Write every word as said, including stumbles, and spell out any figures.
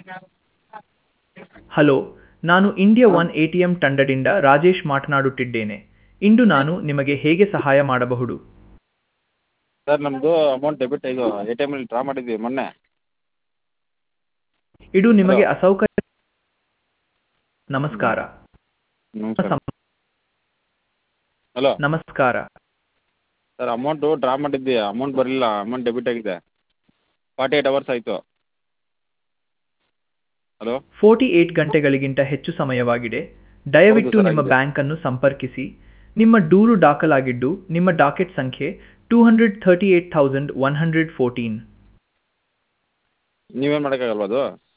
Hello, ನಾನು India one A T M ತಂಡದಿಂದ ರಾಜೇಶ್ ಮಾತನಾಡುತ್ತಿದ್ದೇನೆ. ಇಂದು ನಾನು ನಿಮಗೆ ಹೇಗೆ ಸಹಾಯ ಮಾಡಬಹುದು? ಸರ್ ನಮ್ಮದು ಅಮೌಂಟ್ ಡೆಬಿಟ್ ಇದು ಎ ಟಿ ಎಮಲ್ಲಿ ಡ್ರಾ ಮಾಡಿದ್ವಿ ಮೊನ್ನೆ. ಇದು ಹಲೋ ನಿಮಗೆ ಅಸೌಕರ್ಯ. ನಮಸ್ಕಾರ. ನಮಸ್ಕಾರ. ಸಂ- ಹಲೋ ನಮಸ್ಕಾರ. ಸರ್ ಅಮೌಂಟು ಡ್ರಾ ಮಾಡಿದ್ವಿ, ಅಮೌಂಟ್ ಬರಲಿಲ್ಲ, ಅಮೌಂಟ್ ಡೆಬಿಟ್ ಆಗಿದೆ. ಫಾರ್ಟಿ ಏಯ್ಟ್ ಅವರ್ಸ್ ಆಯಿತು. ಹಲೋ ಫೋರ್ಟಿ ಏಟ್ ಗಂಟೆಗಳಿಗಿಂತ ಹೆಚ್ಚು ಸಮಯವಾಗಿದೆ. ಹೌದು ದಯವಿಟ್ಟು ಸರ್ ನಿಮ್ಮ ಆಗಿದೆ. ಬ್ಯಾಂಕ್ ಅನ್ನು ಸಂಪರ್ಕಿಸಿ. ನಿಮ್ಮ ದೂರು ದಾಖಲಾಗಿದ್ದು ನಿಮ್ಮ ಡಾಕೆಟ್ ಸಂಖ್ಯೆ two hundred thirty eight thousand one hundred fourteen. ನೀವೇನು ಮಾಡೋಕ್ಕಾಗಲ್ವಾ ಅದು?